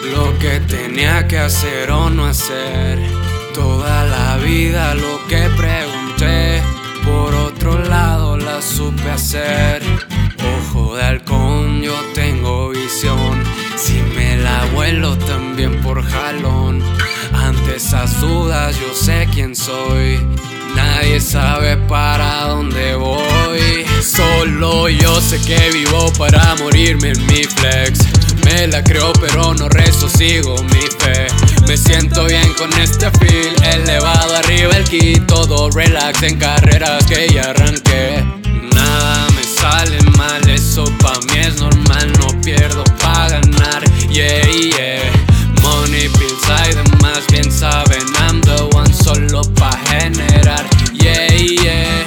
lo que tenía que hacer o no hacer. Toda la vida lo que pregunté, por otro lado la supe hacer. Ojo de halcón, yo tengo visión. Si me la vuelo también por jalón. Ante esas dudas yo sé quién soy. Nadie sabe para dónde voy. Solo yo sé que vivo para morirme en mi flex. Me la creo pero no rezo, sigo mi fe. Me siento bien con este feel elevado arriba el ki. Todo relax en carreras que ya arranqué. Nada me sale mal, eso pa' mí es normal. No pierdo pa' ganar, yeah, yeah. Money, pills y demás, bien saben I'm the one, solo pa' generar, yeah, yeah.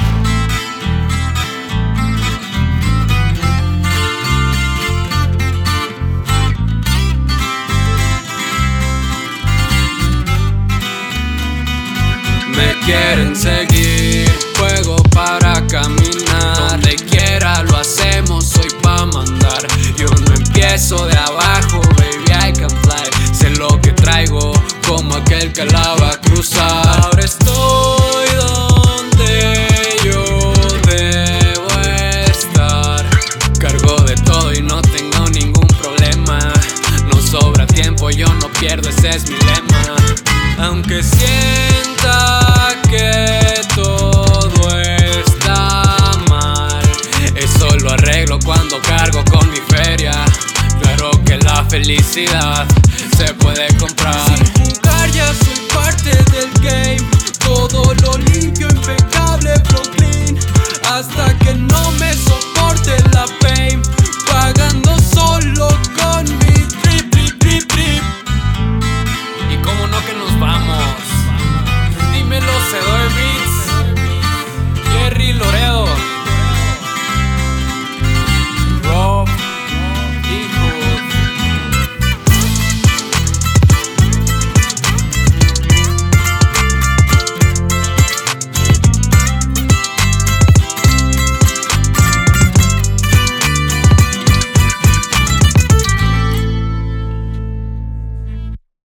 Me quieren seguir, juego para caminar. Donde quiera lo hacemos, soy pa' mandar. Yo no empiezo de abajo, baby, I can fly. Sé lo que traigo, como aquel que la va a cruzar. Ahora estoy donde yo debo estar. Cargo de todo y no tengo ningún problema. No sobra tiempo, yo no pierdo, ese es mi lema. Aunque sienta que todo está mal, eso lo arreglo cuando cargo con mi feria. Claro que la felicidad se puede comprar. Sin jugar ya soy parte del game. Todo lo limpio, impecable, flow clean. Hasta que no me soporte la pain.